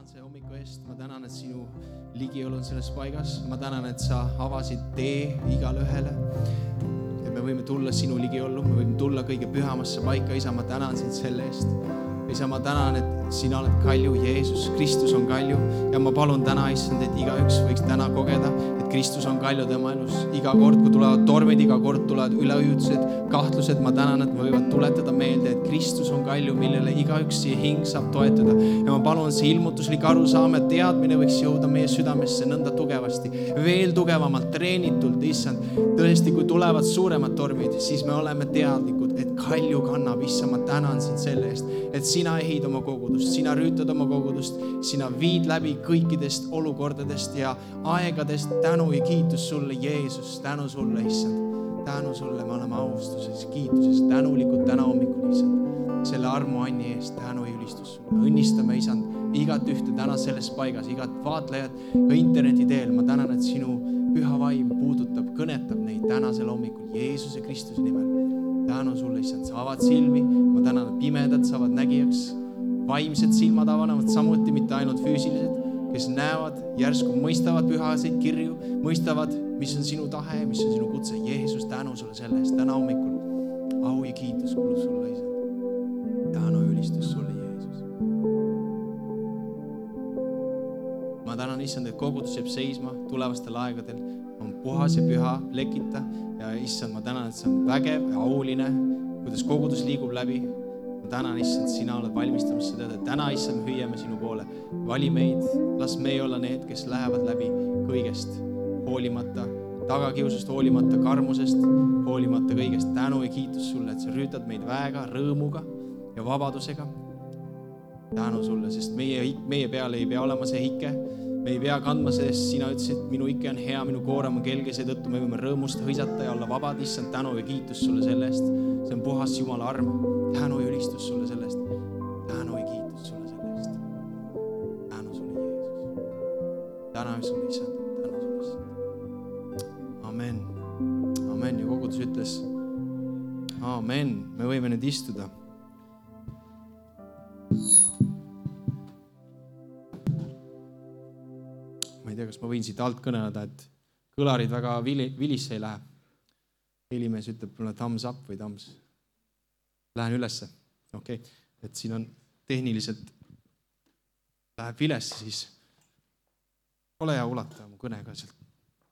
see hommiku eest, ma tänan, et sinu ligiolu on selles paigas, ma tänan, et sa avasid tee igale ühele. Et me võime tulla sinu ligiollu, me võime tulla kõige pühamasse paika, isa, ma tänan sind selle eest. Isa, ma tänan, et sina oled kalju, Jeesus, Kristus on kalju ja ma palun täna, issand, et igaüks võiks täna kogeda, et Kristus on kalju tema elus. Iga kord, kui tulevad tormid, iga kord tulevad üleujutused, kahtlused, ma tänan, et me võivad tuletada meelde, et Kristus on kalju, millele igaüks siia hing saab toetuda. Ja ma palun, see ilmutuslik arusaam ja teadmine võiks jõuda meie südamesse nõnda tugevasti, veel tugevamalt, treenitult, issand. Tõesti, kui tulevad suuremad tormid, siis me oleme teadlikud, et kalju kannab, issand, ma tänan sind selle eest, et sina ehid oma kogudust, sina rüütad oma kogudust, sina viid läbi kõikidest olukordadest ja aegadest. Tänu ja kiitus sulle, Jeesus, tänu sulle, issand, tänu sulle, me oleme austuses, kiituses, tänulikud täna hommikul, issand, selle armu anni eest, tänu ja ülistus sulle. Õnnistame, issand, igat ühte täna selles paigas, igat vaatlejad ka interneti teel. Ma tänan, et sinu püha vaim puudutab, kõnetab neid tänasel hommikul Jeesuse Kristuse nimel. Tänu sulle, issand, sa avad silmi, ma tänan, et pimedad saavad nägijaks, vaimsed silmad avanevad samuti, mitte ainult füüsilised, kes näevad, järsku mõistavad pühaseid kirju, mõistavad, mis on sinu tahe, mis on sinu kutse. Jeesus, tänu sulle selle eest, täna hommikul au ja kiitus kuulub sulle, issand. Tänu ja ülistus sulle, Jeesus. Ma tänan, issand, et kogudus jääb seisma tulevastel aegadel, on puhas ja püha, lekita ja issand, ma tänan, et see on vägev ja auline, kuidas kogudus liigub läbi. Ma tänan, issand, sina oled valmistamas seda, et täna, issand, hüüame sinu poole. Vali meid, las meie olla need, kes lähevad läbi kõigest, hoolimata tagakiusust, hoolimata karmusest, hoolimata kõigest. Tänu ja kiitus sulle, et sa rüütad meid väega, rõõmuga ja vabadusega. Tänu sulle, sest meie peale ei pea olema see hike. Me ei pea kandma sellest, sina ütlesid, minu ikke on hea, minu koorem on kelge, seetõttu me võime rõõmust hõisata ja olla vabad. Issand, tänu ja kiitus sulle selle eest. See on puhas Jumala arm. Tänu ja ülistus sulle selle eest. Tänu ja kiitus sulle selle eest. Tänu sulle, Jeesus. Tänu sulle, issand. Tänu sulle, issand. Amen. Amen. Ja kogudus ütles, amen. Me võime nüüd istuda. Ma ei tea, kas ma võin siit alt kõneleda, et kõlarid väga vilisse ei lähe. Helimees ütleb mulle thumbs up või thumbs. Lähen ülesse. Okei. Et siin on tehniliselt läheb vilesse, siis ole hea ulata mu kõne ka sealt.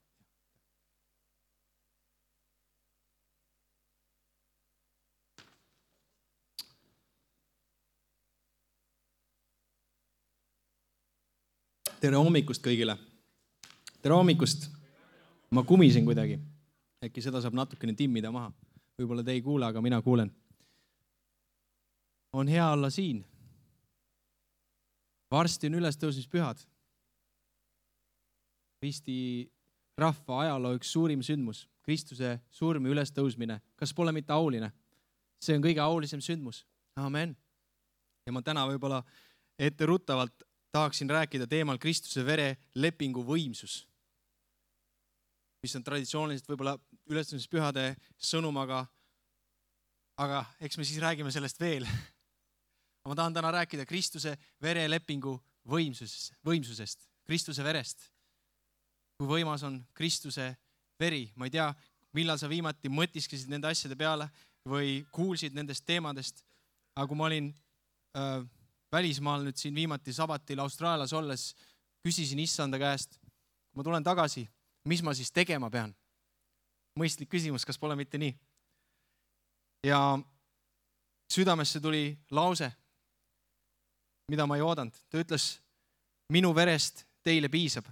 Tere hommikust kõigile. Tere hommikust. Ma kumisen kuidagi. Äkki seda saab natukene timmida maha. Võib-olla te ei kuule, aga mina kuulen. On hea olla siin. Varsti on ülestõusmispühad. Kristi rahva ajaloo üks suurim sündmus. Kristuse surm ja ülestõusmine. Kas pole mitte auline? See on kõige aulisem sündmus. Amen. Ja ma täna võib-olla etteruttavalt tahaksin rääkida teemal Kristuse vere lepingu võimsus, mis on traditsiooniliselt võib-olla ülestõusmispühade sõnum, aga eks me siis räägime sellest veel. Ma tahan täna rääkida Kristuse vere lepingu võimsusest, Kristuse verest. Kui võimas on Kristuse veri. Ma ei tea, millal sa viimati mõtisklesid nende asjade peale või kuulsid nendest teemadest, aga kui ma olin välismaal nüüd siin viimati sabatil Austraalias olles, küsisin issanda käest, kui ma tulen tagasi, mis ma siis tegema pean? Mõistlik küsimus, kas pole mitte nii? Ja südamesse tuli lause, mida ma ei oodanud. Ta ütles, minu verest teile piisab.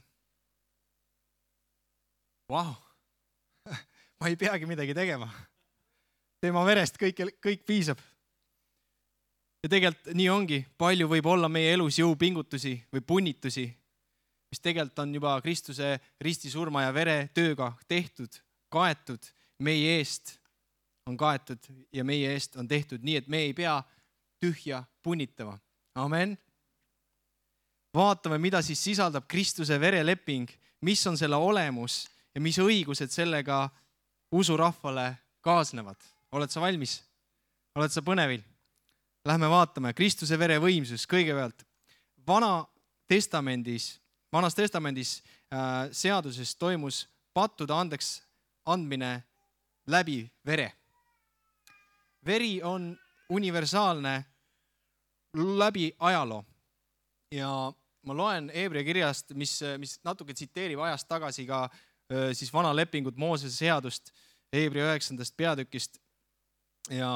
Vau, ma ei peagi midagi tegema. Tema verest kõik piisab. Ja tegelikult nii ongi, palju võib olla meie elus jõupingutusi või punnitusi, mis tegelikult on juba Kristuse ristisurma ja vere tööga tehtud, kaetud, meie eest on kaetud ja meie eest on tehtud nii, et me ei pea tühja punnitama. Amen. Vaatame, mida siis sisaldab Kristuse vereleping, mis on selle olemus ja mis õigused sellega usurahvale kaasnevad. Oled sa valmis? Oled sa põnevil? Lähme vaatame Kristuse vere võimsus kõigepealt. Vana Vanas testamendis seaduses toimus pattude andeks andmine läbi vere. Veri on universaalne läbi ajaloo. Ja ma loen Heebrea kirjast, mis natuke tsiteerib ajast tagasi ka siis vana lepingut, Moosese seadust, Heebrea 9. peatükist. Ja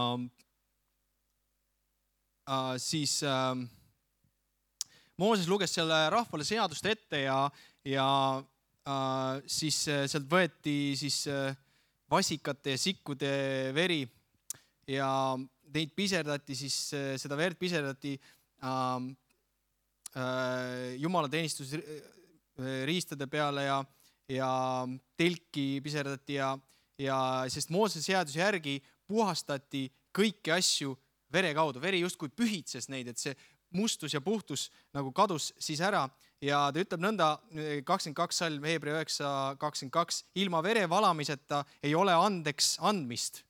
siis Mooses luges selle rahvale seadust ette ja siis sealt võeti siis vasikate ja sikkude veri ja neid piserdati, siis seda verd piserdati jumalateenistus riistade peale ja telki piserdati ja sest Moosese seaduse järgi puhastati kõiki asju vere kaudu. Veri justkui pühitses neid, et see mustus ja puhtus nagu kadus siis ära ja ta ütleb nõnda 22 salm Heebrea 9:22, ilma vere valamiseta ei ole andeks andmist.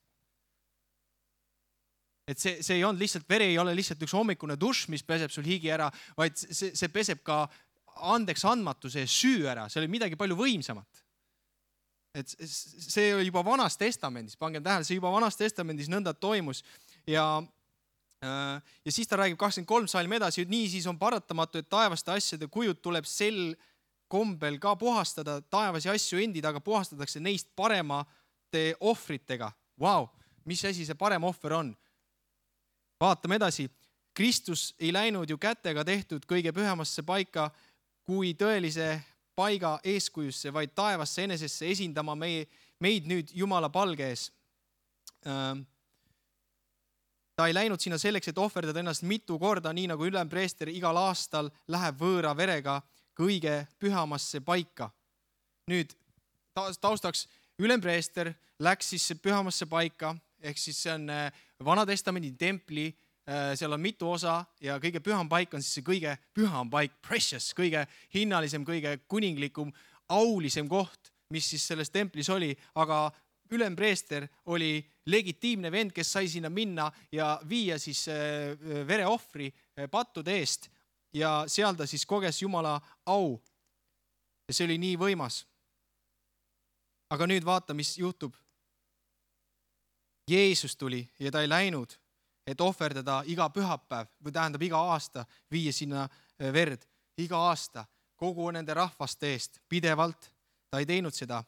Et see ei olnud lihtsalt, veri ei ole lihtsalt üks hommikune dušš, mis peseb sul higi ära, vaid see peseb ka andeks andmatuse ja süü ära, see oli midagi palju võimsamat. Et see oli juba vanas testamendis, pangem tähele, see juba vanas testamendis nõnda toimus ja siis ta räägib 23 salm edasi, nii siis on paratamatu, et taevaste asjade kujud tuleb sel kombel ka puhastada, taevasi asju endid, aga puhastatakse neist paremate ohvritega. Vau, mis asi see parem ohver on? Vaatame edasi. Kristus ei läinud ju kätega tehtud kõige pühamasse paika kui tõelise paiga eeskujusse, vaid taevasse enesesse esindama meid nüüd Jumala palge ees. Ta ei läinud sinna selleks, et ohverdada ennast mitu korda, nii nagu ülempreester igal aastal läheb võõra verega kõige pühamasse paika. Nüüd taustaks ülempreester läks siis pühamasse paika, ehk siis see on Vana Testamendi templi, seal on mitu osa ja kõige püham paik on siis see kõige püham paik, precious, kõige hinnalisem, kõige kuninglikum, aulisem koht, mis siis selles templis oli, aga ülempreester oli legitiimne vend, kes sai sinna minna ja viia siis vereohvri pattude eest ja seal ta siis koges Jumala au. Ja see oli nii võimas. Aga nüüd vaata, mis juhtub. Jeesus tuli ja ta ei läinud, et ohverdada iga pühapäev või tähendab iga aasta viia sinna verd. Iga aasta kogu nende rahvaste eest pidevalt. Ta ei teinud seda.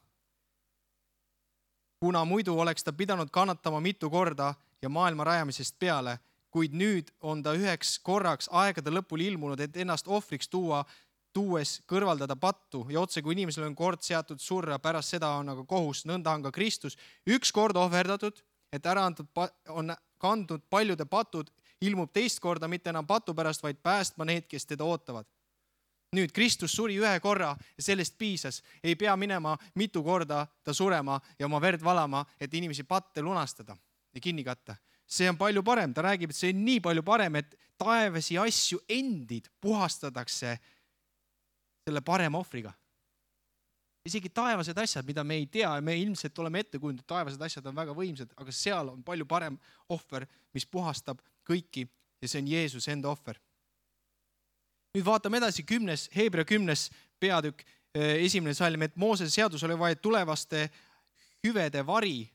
Kuna muidu oleks ta pidanud kannatama mitu korda ja maailma rajamisest peale, kuid nüüd on ta üheks korraks aegade lõpul ilmunud, et ennast ohvriks tuues kõrvaldada pattu ja otse kui inimesel on kord seatud surra, pärast seda on aga kohus, nõnda on ka Kristus üks kord ohverdatud, et ära on kandnud paljude patud, ilmub teist korda mitte enam patu pärast, vaid päästma need, kes teda ootavad. Nüüd Kristus suri ühe korra ja sellest piisas. Ei pea minema mitu korda ta surema ja oma verd valama, et inimesi patte lunastada ja kinni katta. See on palju parem. Ta räägib, et see on nii palju parem, et taevasi asju endid puhastatakse selle parema ohvriga. Isegi taevased asjad, mida me ei tea, me ilmselt oleme ette kujundanud, taevased asjad on väga võimsad, aga seal on palju parem ohver, mis puhastab kõiki ja see on Jeesus enda ohver. Nüüd vaatame edasi Heebrea 10. peatükk, 1. salm, et Moosese seadus oli vaid tulevaste hüvede vari.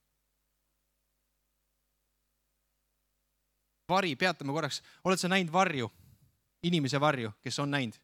Vari, peatame korraks. Oled sa näinud varju? Inimese varju, kes on näinud?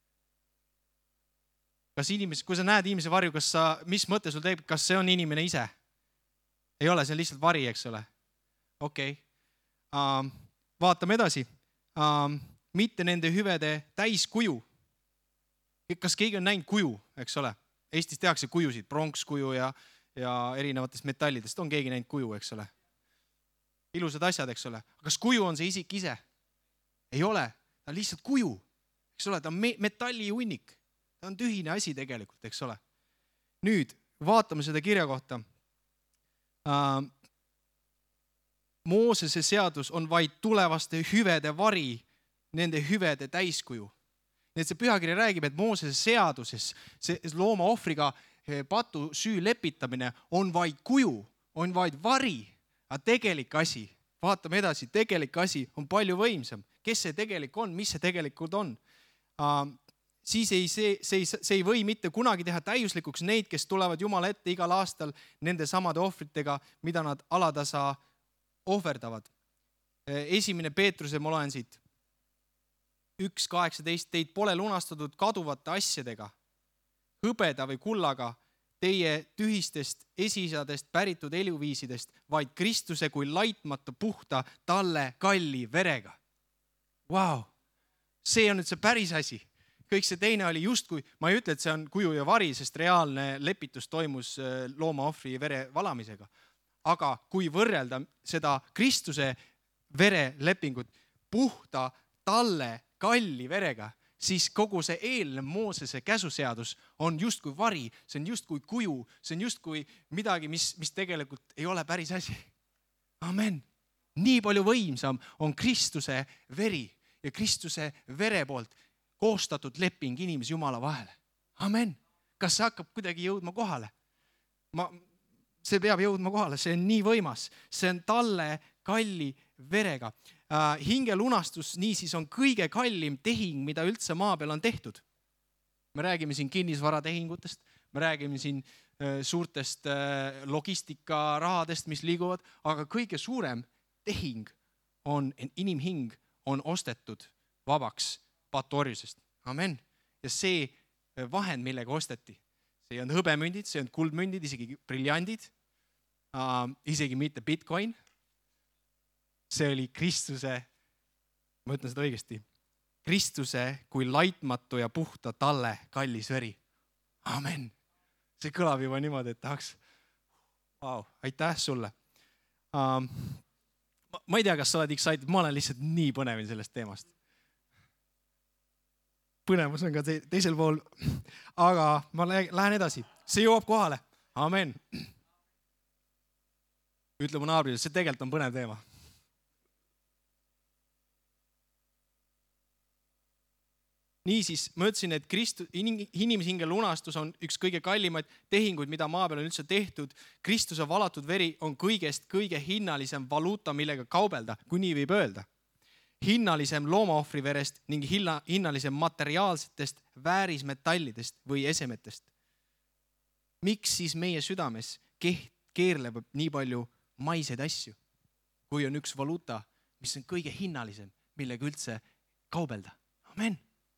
Kui sa näed inimese varju, mis mõte sul teeb, kas see on inimene ise? Ei ole, see on lihtsalt vari, eks ole. Okei. Vaatame edasi. Mitte nende hüvede täiskuju. Kas keegi on näinud kuju, eks ole? Eestis tehakse kujusid, pronkskuju ja erinevatest metallidest. On keegi näinud kuju, eks ole? Ilusad asjad, eks ole? Kas kuju on see isik ise? Ei ole. Ta on lihtsalt kuju. Eks ole? Ta on metalli hunnik. Ta on tühine asi tegelikult, eks ole? Nüüd vaatame seda kirja kohta. Moosese seadus on vaid tulevaste hüvede vari, nende hüvede täiskuju. Nii et see pühakiri räägib, et Moosese seaduses see looma ohvriga patu süü lepitamine on vaid kuju, on vaid vari, aga tegelik asi, vaatame edasi, tegelik asi on palju võimsam. Kes see tegelik on, mis see tegelikult on? siis see ei või mitte kunagi teha täiuslikuks neid, kes tulevad Jumala ette igal aastal nende samade ohvritega, mida nad alatasa ohverdavad. 1. Peetruse ma loen siit. 1.18. Teid pole lunastatud kaduvate asjadega, hõbeda või kullaga, teie tühistest esiisadest päritud eluviisidest, vaid Kristuse kui laitmatu puhta talle kalli verega. Vau, see on nüüd see päris asi. Kõik see teine oli justkui, ma ei ütle, et see on kuju ja vari, sest reaalne lepitus toimus loomaohvri vere valamisega. Aga kui võrrelda seda Kristuse verelepingut puhta talle kalli verega, siis kogu see eelnev Moosese käsuseadus on justkui vari, see on justkui kuju, see on justkui midagi, mis tegelikult ei ole päris asi. Amen. Nii palju võimsam on Kristuse veri ja Kristuse vere poolt koostatud leping inimese Jumala vahele. Amen. Kas see hakkab kuidagi jõudma kohale? See peab jõudma kohale, see on nii võimas. See on talle kalli verega. Hingelunastus niisiis on kõige kallim tehing, mida üldse maa peal on tehtud. Me räägime siin kinnisvaratehingutest, me räägime siin suurtest logistikarahadest, mis liiguvad, aga kõige suurem tehing on inimhing on ostetud vabaks patorjusest. Amen. Ja see vahend, millega osteti, see on hõbemündid, see on kuldmündid, isegi briljandid, isegi mitte Bitcoin. See oli Kristuse, ma ütlen seda õigesti, Kristuse kui laitmatu ja puhta talle kallis veri. Amen. See kõlab juba niimoodi, et tahaks. Aitäh sulle. Ma ei tea, kas sa oled excited, ma olen lihtsalt nii põnevin sellest teemast. Põnevus on ka teisel pool, aga ma lähen edasi. See jõuab kohale. Amen. Ütle mu naabrile, see tegelikult on põnev teema. Niisiis, ma ütlesin, et inimeshinge lunastus on üks kõige kallimaid tehinguid, mida maa peal on üldse tehtud. Kristuse valatud veri on kõige hinnalisem valuuta, millega kaubelda, kui nii võib öelda. Hinnalisem loomaohvri verest ning hinnalisem materiaalsetest väärismetallidest või esemetest. Miks siis meie südames keerleb nii palju maiseid asju, kui on üks valuuta, mis on kõige hinnalisem, millega üldse kaubelda? Amen.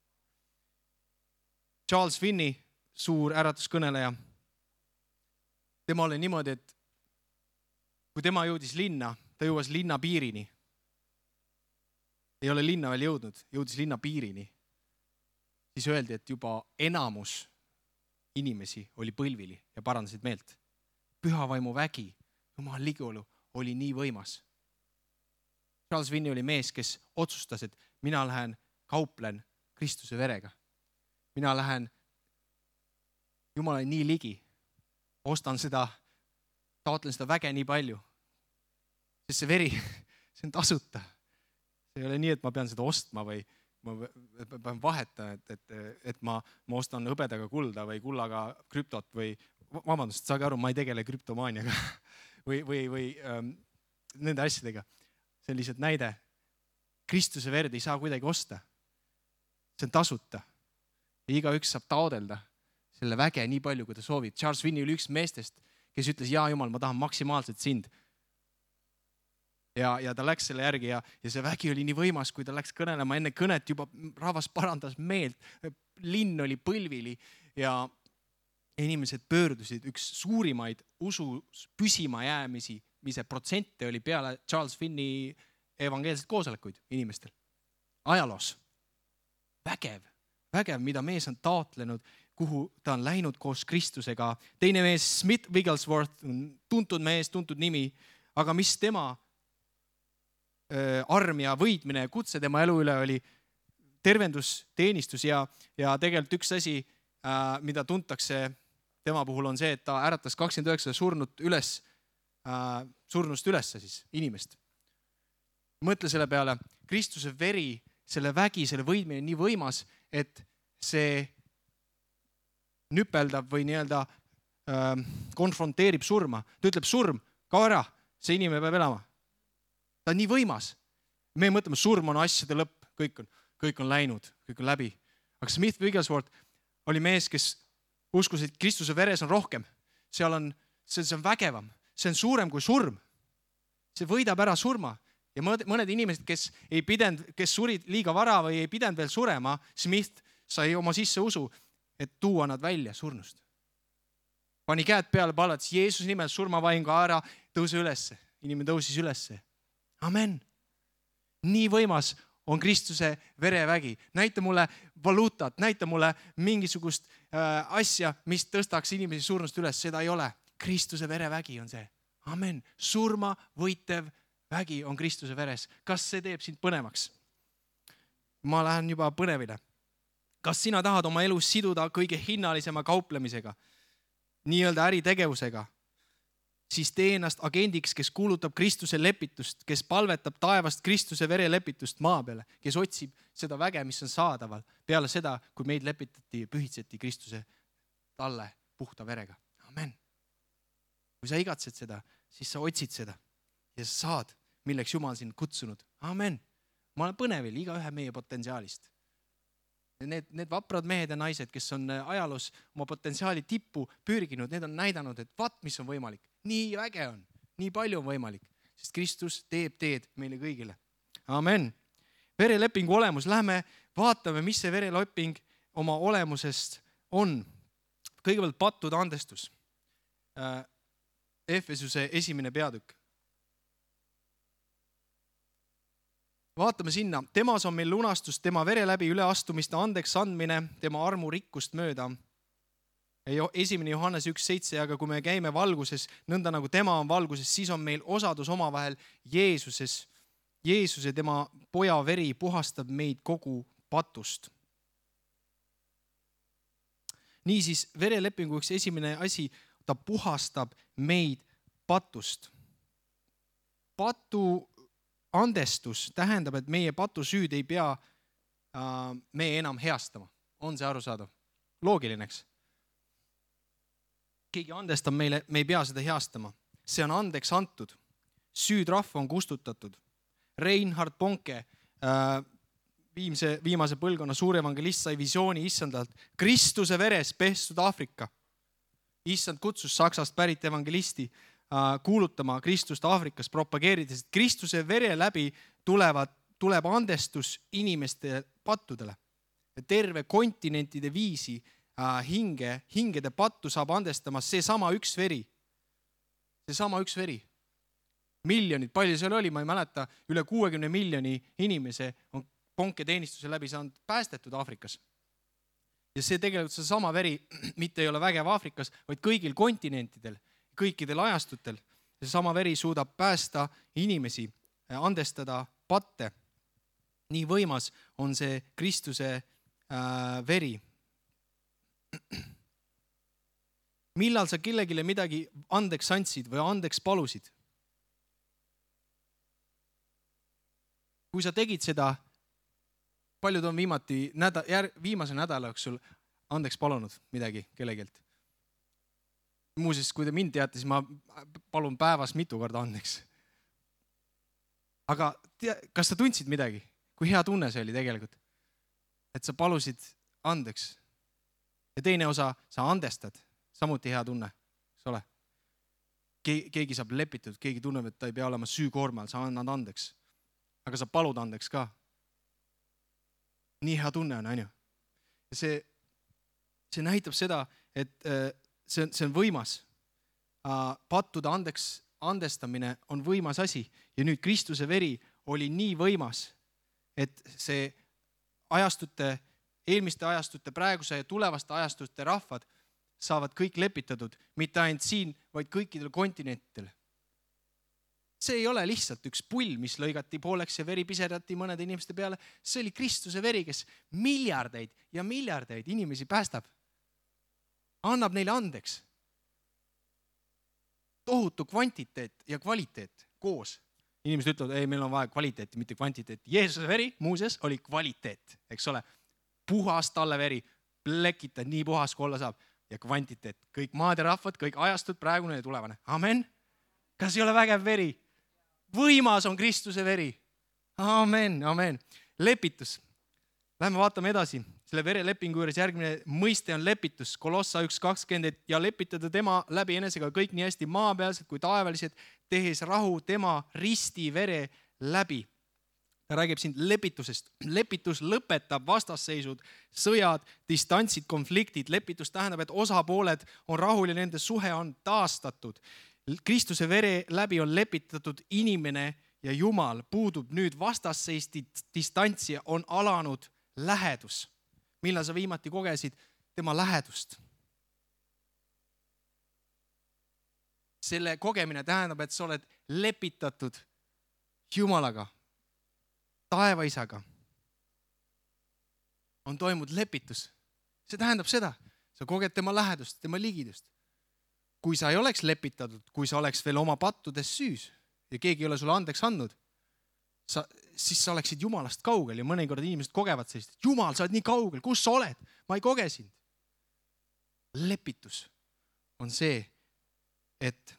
Charles Finney, suur äratuskõneleja, tema oli niimoodi, et kui tema jõudis linna, ta jõuas linna piirini. Ei ole linna veel jõudis linna piirini. Siis öeldi, et juba enamus inimesi oli põlvili ja parandasid meelt. Pühavaimu vägi, Jumal ligiolu oli nii võimas. Charles Finney oli mees, kes otsustas, et mina lähen kauplen Kristuse verega. Mina lähen Jumala nii ligi, ostan seda, taotlen seda väge nii palju. Sest see veri, see on tasuta. See ei ole nii, et ma pean seda ostma või ma pean vahetama, et ma ostan hõbedaga kulda või kullaga krüptot või, vabandust, saage aru, ma ei tegele krüptomaaniaga või nende asjadega. See on lihtsalt näide. Kristuse verd ei saa kuidagi osta. See on tasuta. Ja igaüks saab taodelda selle väge nii palju, kui ta soovib. Charles Finney oli üks meestest, kes ütles, jaa Jumal, ma tahan maksimaalselt sind. Ja ta läks selle järgi ja see vägi oli nii võimas, kui ta läks kõnelema enne kõnet, juba rahvas parandas meelt. Linn oli põlvili ja inimesed pöördusid. Üks suurimaid usus püsima jäämisi, mis protsente oli peale Charles Finney evangeelset koosolekuid inimestel. Ajaloos. Vägev, mida mees on taotlenud, kuhu ta on läinud koos Kristusega. Teine mees, Smith Wigglesworth, tuntud mees, tuntud nimi, aga mis tema arm ja võitmine ja kutse tema elu üle oli tervendusteenistus ja tegelikult üks asi, mida tuntakse tema puhul on see, et ta äratas 29 surnust üles siis inimest. Mõtle selle peale, Kristuse veri, selle vägi, selle võidmine nii võimas, et see nüpeldab või nii-öelda konfronteerib surma. Ta ütleb surm, kao ära, see inimene peab elama. Ta on nii võimas. Me mõtleme, surm on asjade lõpp, kõik on läinud, kõik on läbi. Aga Smith Wigglesworth oli mees, kes uskus, et Kristuse veres on rohkem. See on vägevam, see on suurem kui surm. See võidab ära surma. Ja mõned inimesed, kes surid liiga vara või ei pidanud veel surema, Smith sai oma sisse usu, et tuua nad välja surnust. Pani käed peale, palvetas Jeesuse nimel surmavaingu ära, tõuse ülesse. Inimene tõusis ülesse. Amen. Nii võimas on Kristuse verevägi. Näita mulle valuutat, näita mulle mingisugust asja, mis tõstaks inimesi surnust üles. Seda ei ole. Kristuse verevägi on see. Amen. Surma võitev vägi on Kristuse veres. Kas see teeb sind põnevaks? Ma lähen juba põnevile. Kas sina tahad oma elus siduda kõige hinnalisema kauplemisega, nii-öelda äritegevusega, siis tee ennast agendiks, kes kuulutab Kristuse lepitust, kes palvetab taevast Kristuse verelepitust maa peale, kes otsib seda väge, mis on saadaval peale seda, kui meid lepitati ja pühitseti Kristuse talle puhta verega. Amen. Kui sa igatsed seda, siis sa otsid seda ja sa saad, milleks Jumal sind kutsunud. Amen. Ma olen põnevil igaühe meie potentsiaalist. Need vaprad mehed ja naised, kes on ajaloos oma potentsiaali tippu pürginud, need on näidanud, et mis on võimalik. Nii väge on, nii palju on võimalik, sest Kristus teeb teed meile kõigile. Amen. Verelepingu olemus. Lähme vaatame, mis see vereleping oma olemusest on. Kõigepealt pattude andestus. Efesuse 1. peatükk. Vaatame sinna. Temas on meil lunastus, tema vere läbi üleastumiste andeks andmine, tema armu rikkust mööda. 1. Johannes 1.7, aga kui me käime valguses, nõnda nagu tema on valguses, siis on meil osadus omavahel Jeesuses. Jeesuse, tema poja veri puhastab meid kogu patust. Niisiis, verelepingu üks esimene asi, ta puhastab meid patust. Patu andestus tähendab, et meie patusüüd ei pea meie enam heastama. On see arusaadav? Loogiline, eks? Keegi andestab meile, me ei pea seda heastama. See on andeks antud. Süüdrahv on kustutatud. Reinhard Bonke, viimase põlvkonna suur evangelist, sai visiooni issandalt. Kristuse veres pestud Aafrika. Issand kutsus Saksast pärit evangelisti kuulutama Kristust Aafrikas, propageerides, et Kristuse vere läbi tuleb andestus inimeste pattudele. Terve kontinentide viisi hingede pattu saab andestama seesama üks veri. Seesama üks veri. Miljonid, palju seal oli, ma ei mäleta, üle 60 miljoni inimese on Bonke teenistuse läbi saanud päästetud Aafrikas. Ja see tegelikult seesama veri mitte ei ole vägev Aafrikas, vaid kõigil kontinentidel, kõikidel ajastutel. Seesama veri suudab päästa inimesi, andestada patte. Nii võimas on see Kristuse veri. Millal sa kellegile midagi andeks andsid või andeks palusid? Kui sa tegid seda, paljud on viimase nädala jooksul andeks palunud midagi kellegilt. Muuseas, kui te mind teate, siis ma palun päevas mitu korda andeks. Aga kas sa tundsid midagi? Kui hea tunne see oli tegelikult? Et sa palusid andeks. Ja teine osa, sa andestad. Samuti hea tunne, eks ole? Keegi saab lepitud, keegi tunneb, et ta ei pea olema süükoormal, sa annad andeks. Aga sa palud andeks ka. Nii hea tunne on, ju? See näitab seda, et see on võimas. Pattude andestamine on võimas asi. Ja nüüd Kristuse veri oli nii võimas, et see eelmiste ajastute, praeguse ja tulevaste ajastute rahvad saavad kõik lepitatud, mitte ainult siin, vaid kõikidel kontinentidel. See ei ole lihtsalt üks pull, mis lõigati pooleks ja veri piserdati mõnede inimeste peale. See oli Kristuse veri, kes miljardeid ja miljardeid inimesi päästab. Annab neile andeks. Tohutu kvantiteet ja kvaliteet koos. Inimesed ütlevad, ei, meil on vaja kvaliteeti, mitte kvantiteeti. Jeesuse veri, muuseas, oli kvaliteet, eks ole. Puhas talle veri, plekita, nii puhas kui olla saab. Ja kvantiteet. Kõik maad ja rahvad, kõik ajastud, praegune ja tulevane. Amen. Kas ei ole vägev veri? Võimas on Kristuse veri. Amen, amen. Lepitus. Lähme vaatame edasi. Selle verelepingu juures järgmine mõiste on lepitus. Kolossa 1.20, et ja lepitada tema läbi enesega kõik nii hästi maapealsed kui taevalised, tehes rahu tema risti vere läbi. Ta räägib siin lepitusest. Lepitus lõpetab vastasseisud, sõjad, distantsid, konfliktid. Lepitus tähendab, et osapooled on rahul ja nende suhe on taastatud. Kristuse vere läbi on lepitatud inimene ja Jumal. Puudub nüüd vastasseis, distantsi, on alanud lähedus. Millal sa viimati kogesid tema lähedust? Selle kogemine tähendab, et sa oled lepitatud Jumalaga, taevaisaga. On toimunud lepitus. See tähendab seda, sa koged tema lähedust, tema ligidust. Kui sa ei oleks lepitatud, kui sa oleks veel oma pattudes süüs ja keegi ei ole sulle andeks andnud, siis sa oleksid Jumalast kaugel ja mõnikord inimesed kogevad sellist, Jumal, sa oled nii kaugel, kus sa oled? Ma ei koge sind. Lepitus on see, et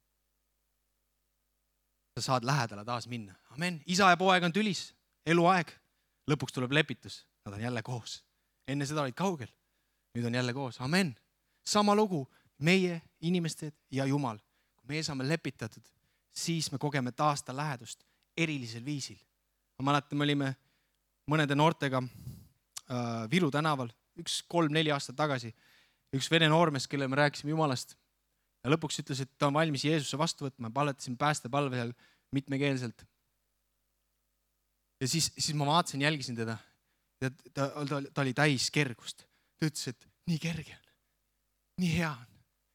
sa saad lähedale taas minna. Amen. Isa ja poeg on tülis, eluaeg. Lõpuks tuleb lepitus. Nad on jälle koos. Enne seda olid kaugel. Nüüd on jälle koos. Amen. Sama lugu meie inimesed ja Jumal. Kui meie saame lepitatud, siis me kogeme taasta lähedust erilisel viisil. Ma mäletan, me olime mõnede noortega Viru tänaval 3-4 aastat tagasi. Üks vene noormees, kelle me rääkisime Jumalast. Ja lõpuks ütles, et ta on valmis Jeesuse vastu võtma. Paletasin päästepalve seal mitmekeelselt. Ja siis ma vaatasin, jälgisin teda. Ja ta oli täis kergust. Ta ütles, et nii kerge on. Nii hea on.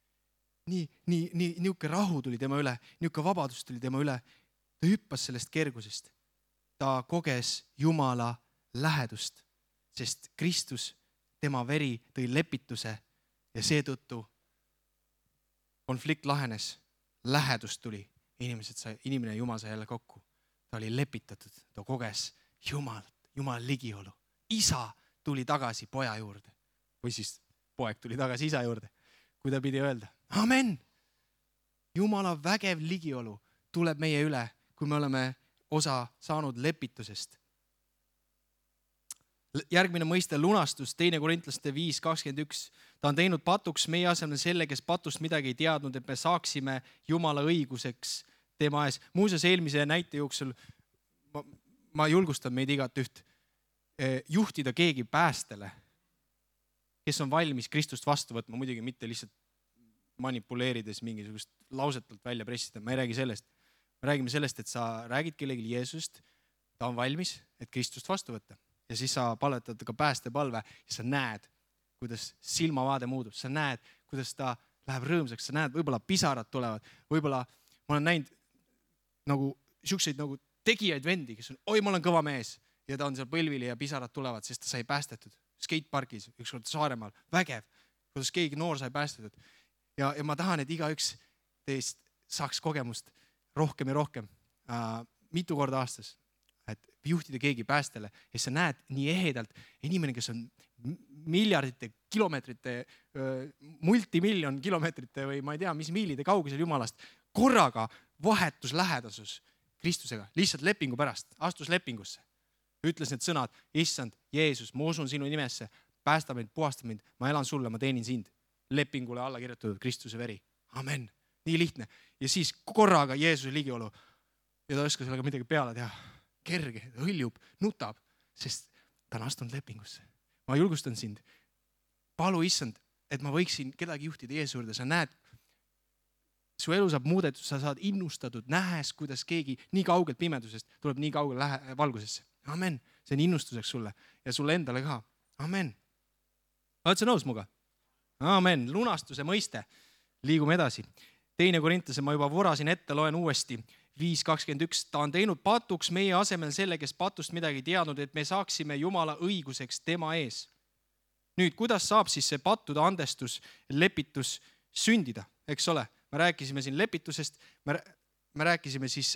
Niuke rahu tuli tema üle. Niuke vabadus tuli tema üle. Ta hüppas sellest kergusest. Ta koges Jumala lähedust, sest Kristus, tema veri tõi lepituse ja seetõttu konflikt lahenes, lähedust tuli. Inimene ja Jumal sai jälle kokku. Ta oli lepitatud, ta koges Jumala ligiolu. Isa tuli tagasi poja juurde või siis poeg tuli tagasi isa juurde, kui ta pidi öelda. Amen! Jumala vägev ligiolu tuleb meie üle, kui me oleme osa saanud lepitusest. Järgmine mõiste lunastus, 2. Korintlaste 5.21. Ta on teinud patuks meie asemel selle, kes patust midagi ei teadnud, et me saaksime Jumala õiguseks tema ees. Muuseas, eelmise näite jooksul ma julgustan meid igat üht juhtida keegi päästele, kes on valmis Kristust vastu võtma, muidugi mitte lihtsalt manipuleerides mingisugust lausetult välja pressida. Ma ei räägi sellest. Me räägime sellest, et sa räägid kellegi Jeesust, ta on valmis, et Kristust vastu võtta. Ja siis sa paletad ka päästepalve ja sa näed, kuidas silmavaade muudub. Sa näed, kuidas ta läheb rõõmsaks. Sa näed, võib-olla pisarad tulevad. Võib-olla ma olen näinud nagu siukseid nagu tegijaid vendi, kes on, oi, ma olen kõva mees. Ja ta on seal põlvili ja pisarad tulevad, sest ta sai päästetud. Skateparkis, ükskord Saaremaal, vägev, kuidas keegi noor sai päästetud. Ja ma tahan, et igaüks teist saaks kogemust rohkem ja rohkem, mitu korda aastas, et juhtida keegi päästele ja sa näed nii ehedalt inimene, kes on miljardite kilomeetrite, multimiljon kilomeetrite või ma ei tea, mis miilide kaugusel Jumalast, korraga vahetus lähedasus Kristusega, lihtsalt lepingu pärast, astus lepingusse. Ütles need sõnad, issand, Jeesus, ma usun sinu nimesse, päästa mind, puhasta mind, ma elan sulle, ma teenin sind. Lepingule alla kirjutatud Kristuse veri. Amen. Nii lihtne. Ja siis korraga Jeesuse ligiolu ja ta oskab sellega midagi peale teha. Kerge, hõljub, nutab, sest ta on astunud lepingusse. Ma julgustan sind. Palu issand, et ma võiksin kedagi juhtida Jeesuse juurde. Sa näed, su elu saab muudetud, sa saad innustatud, nähes, kuidas keegi nii kaugelt pimedusest tuleb nii kaugel valgusesse. Amen. See on innustuseks sulle ja sulle endale ka. Amen. Oled sa nõus muga? Amen. Lunastuse mõiste. Liigume edasi. 2. Korintlase ma juba vurasin ette, loen uuesti. 5.21. Ta on teinud patuks meie asemel selle, kes patust midagi teadnud, et me saaksime Jumala õiguseks tema ees. Nüüd, kuidas saab siis see pattude andestus, lepitus sündida? Eks ole? Me rääkisime siin lepitusest, me rääkisime siis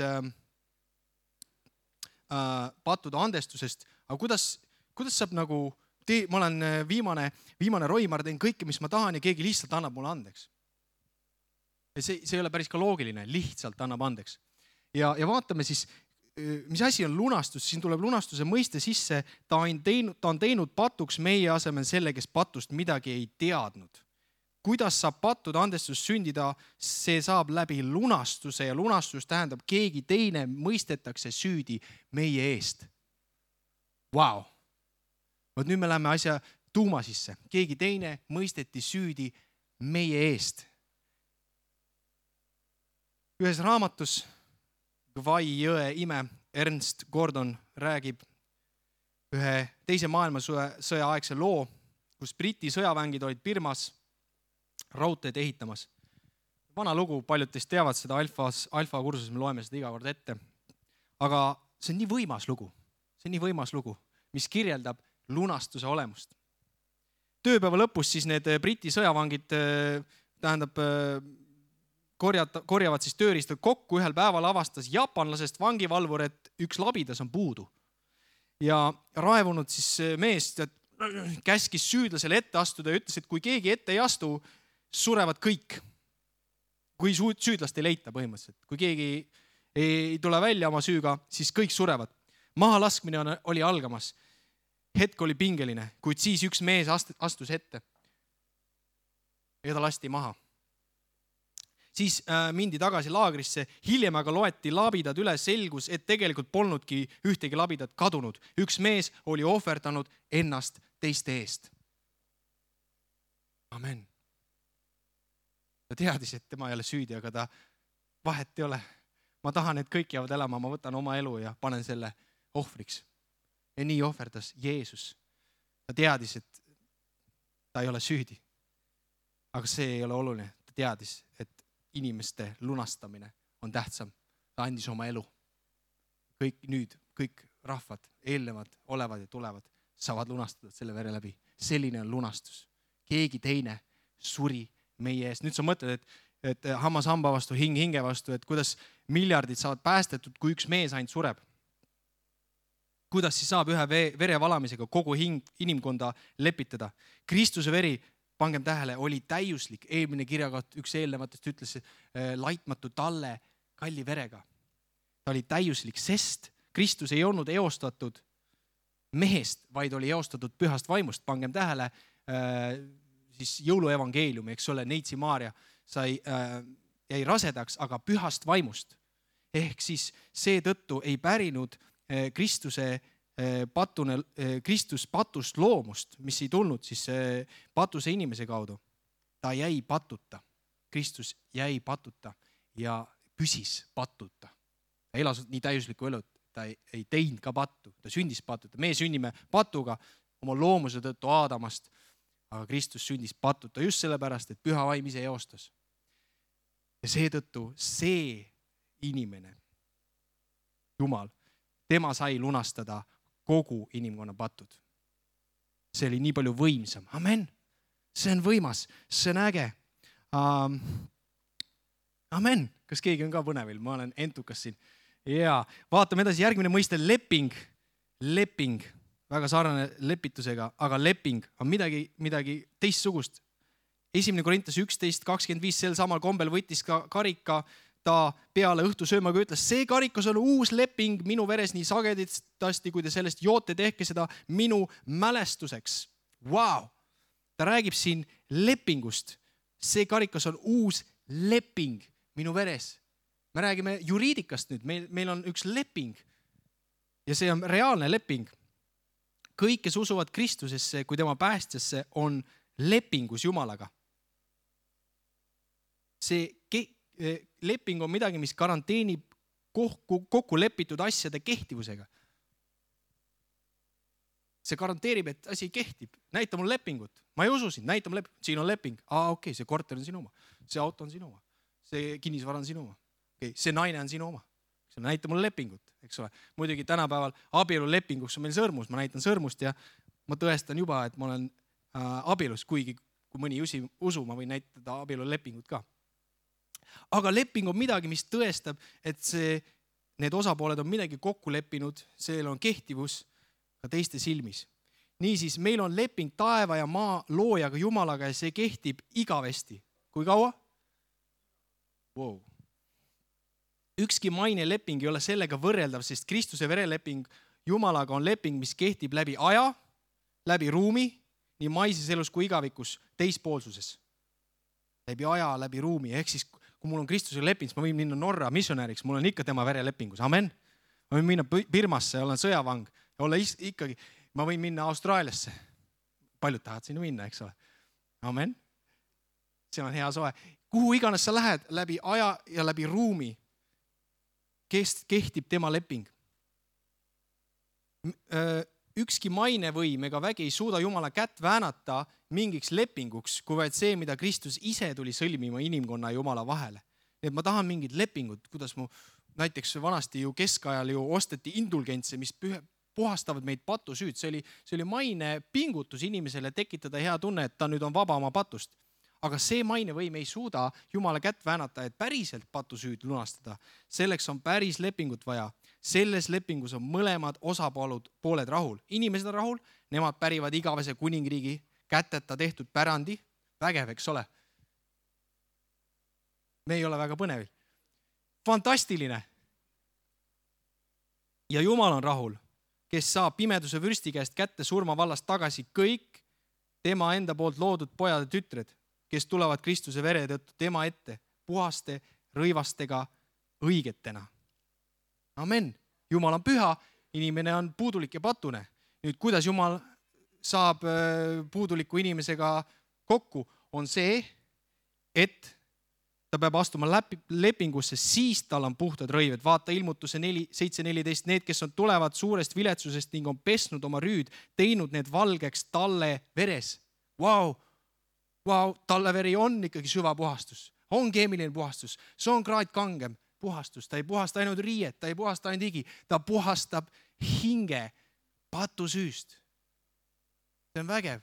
pattude andestusest, aga kuidas saab nagu, ma olen viimane roimar, teen kõike, mis ma tahan ja keegi lihtsalt annab mulle andeks. See ei ole päris ka loogiline, lihtsalt annab andeks. Ja vaatame siis mis asi on lunastus, siin tuleb lunastuse mõiste sisse, ta on teinud patuks meie asemel selle, kes patust midagi ei teadnud. Kuidas saab pattude andestus sündida, see saab läbi lunastuse ja lunastus tähendab, keegi teine mõistetakse süüdi meie eest. Vau! Vot nüüd me läheme asja tuuma sisse. Keegi teine mõisteti süüdi meie eest. Ühes raamatus Vai jõe ime Ernst Gordon räägib ühe teise maailmasõja aegse loo, kus Briti sõjavängid olid Birmas raudteed ehitamas. Vana lugu, paljud teist teavad seda alfa kursuses, me loeme seda iga kord ette. Aga see on nii võimas lugu. See on nii võimas lugu, mis kirjeldab lunastuse olemust. Tööpäeva lõpus siis need Briti sõjavangid korjavad siis tööriistad kokku, ühel päeval avastas jaapanlasest vangivalvur, et üks labidas on puudu. Ja raevunud siis mees käskis süüdlasele ette astuda ja ütles, et kui keegi ette ei astu, surevad kõik. Kui süüdlast ei leita põhimõtteliselt. Kui keegi ei tule välja oma süüga, siis kõik surevad. Mahalaskmine oli algamas. Hetk oli pingeline, kuid siis üks mees astus ette. Ja ta lasti maha. Siis mindi tagasi laagrisse, hiljem aga loeti labidad üle, selgus, et tegelikult polnudki ühtegi labidat kadunud. Üks mees oli ohverdanud ennast teiste eest. Amen. Ta teadis, et tema ei ole süüdi, aga ta vahet ei ole. Ma tahan, et kõik jäävad elama, ma võtan oma elu ja panen selle ohvriks. Ja nii ohverdas Jeesus. Ta teadis, et ta ei ole süüdi. Aga see ei ole oluline. Ta teadis, et inimeste lunastamine on tähtsam. Ta andis oma elu. Kõik rahvad, eelnevad, olevad ja tulevad, saavad lunastada selle vere läbi. Selline on lunastus. Keegi teine suri meie eest. Nüüd sa mõtled, et hammas hamba vastu, hing hinge vastu, et kuidas miljardid saavad päästetud, kui üks mees ainult sureb. Kuidas siis saab ühe vere valamisega kogu inimkonda lepitada? Kristuse veri, pangem tähele, oli täiuslik. Eelmine kirjakoht, üks eelnevatest ütles laitmatu talle kalli verega. Ta oli täiuslik, sest Kristus ei olnud eostatud mehest, vaid oli eostatud pühast vaimust. Pangem tähele, siis jõuluevangeeliumi, eks ole, Neitsi Maaria jäi rasedaks, aga pühast vaimust. Ehk siis seetõttu ei pärinud Kristus patust loomust, mis ei tulnud siis patuse inimese kaudu. Ta jäi patuta. Kristus jäi patuta ja püsis patuta. Ta elas nii täiuslikku elu, ta ei teinud ka pattu. Ta sündis patuta. Me sünnime patuga oma loomuse tõttu Aadamast, aga Kristus sündis patuta just sellepärast, et püha vaim ise eostas. Ja seetõttu see inimene, Jumal, tema sai lunastada kogu inimkonna patud. See oli nii palju võimsam. Amen. See on võimas. See on äge. Amen. Kas keegi on ka põnevil? Ma olen entukas siin. Ja vaatame edasi. Järgmine mõiste leping. Leping. Väga sarnane lepitusega, aga leping on midagi teistsugust. 1. Korintas 11.25 sel samal kombel võttis ka karika ta peale õhtusöömaga ütles, see karikas on uus leping minu veres nii sagedasti, kui te sellest joote, tehke seda minu mälestuseks. Wow! Ta räägib siin lepingust. See karikas on uus leping minu veres. Me räägime juriidikast nüüd. Meil on üks leping ja see on reaalne leping. Kõik, kes usuvad Kristusesse, kui tema päästjasse, on lepingus Jumalaga. See leping on midagi, mis karanteenib kokku lepitud asjade kehtivusega. See garanteerib, et asi kehtib. Näita mul lepingut. Ma ei usu sind, näita mul lepingut. Siin on leping. Okei, see korter on sinu oma. See auto on sinu oma. See kinnisvara on sinu oma. See naine on sinu oma. Näita mul lepingut, eks ole. Muidugi tänapäeval abielu lepinguks on meil sõrmus. Ma näitan sõrmust ja ma tõestan juba, et ma olen abielus, kuigi kui mõni usu, ma võin näitada abielu lepingut ka. Aga leping on midagi, mis tõestab, et need osapooled on midagi kokku leppinud, seal on kehtivus ka teiste silmis. Niisiis, meil on leping taeva ja maa loojaga Jumalaga ja see kehtib igavesti. Kui kaua? Wow. Ükski maine leping ei ole sellega võrreldav, sest Kristuse vereleping Jumalaga on leping, mis kehtib läbi aja, läbi ruumi, nii maises elus kui igavikus, teispoolsuses. Läbi aja, läbi ruumi. Ehk siis, kui mul on Kristusega leping, siis ma võin minna Norra missionäriks, mul on ikka tema verelepingus. Amen. Ma võin minna Birmasse, olen sõjavang. Ikkagi, ma võin minna Austraaliasse. Paljud tahavad sinna minna, eks ole. Amen. See on hea soe. Kuhu iganes sa lähed läbi aja ja läbi ruumi, kehtib tema leping. Ükski mainevõim ega vägi ei suuda Jumala kätt väänata mingiks lepinguks, kui vaid see, mida Kristus ise tuli sõlmima inimkonna ja Jumala vahele. Nii et ma tahan mingid lepingut, kuidas mu näiteks vanasti ju keskajal ju osteti indulgentse, mis puhastavad meid patusüüd. See oli maine pingutus inimesele tekitada hea tunne, et ta nüüd on vaba oma patust. Aga see mainevõim ei suuda Jumala kätt väänata, et päriselt patusüüd lunastada. Selleks on päris lepingut vaja. Selles lepingus on mõlemad osapooled rahul. Inimesed on rahul, nemad pärivad igavese kuningriigi käteta tehtud pärandi. Vägev, eks ole? Me ei ole väga põnevil. Fantastiline. Ja Jumal on rahul, kes saab pimeduse vürsti käest kätte surmavallast tagasi kõik tema enda poolt loodud pojad ja tütred, kes tulevad Kristuse vere tõttu tema ette puhaste rõivastega õigetena. Amen. Jumal on püha, inimene on puudulik ja patune. Nüüd, kuidas Jumal saab puuduliku inimesega kokku, on see, et ta peab astuma lepingusse, siis tal on puhtad rõived. Vaata ilmutuse 7.14, need, kes on tulevad suurest viletsusest ning on pesnud oma rüüd, teinud need valgeks talle veres. Talle veri on ikkagi süvapuhastus, on keemiline puhastus, see on kraad kangem puhastus, ta ei puhasta ainult riiet, ta ei puhasta ainult higi, ta puhastab hinge patusüüst. See on vägev.